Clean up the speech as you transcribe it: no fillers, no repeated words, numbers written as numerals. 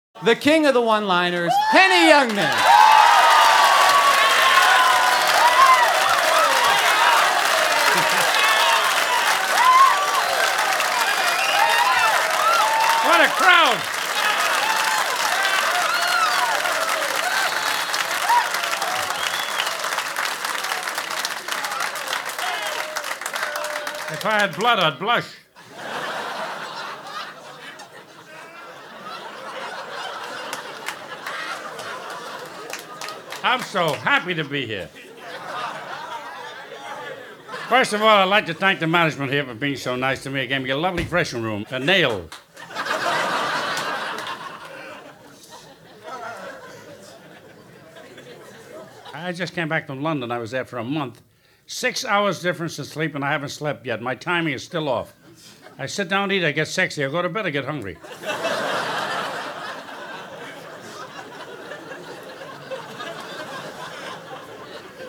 the king of the one-liners, Henny Youngman. What a crowd! If I had blood, I'd blush. I'm so happy to be here. First of all, I'd like to thank the management here for being so nice to me. It gave me a lovely dressing room, a nail. I just came back from London. I was there for a month. 6 hours difference in sleep, and I haven't slept yet. My timing is still off. I sit down to eat, I get sexy. I go to bed, I get hungry.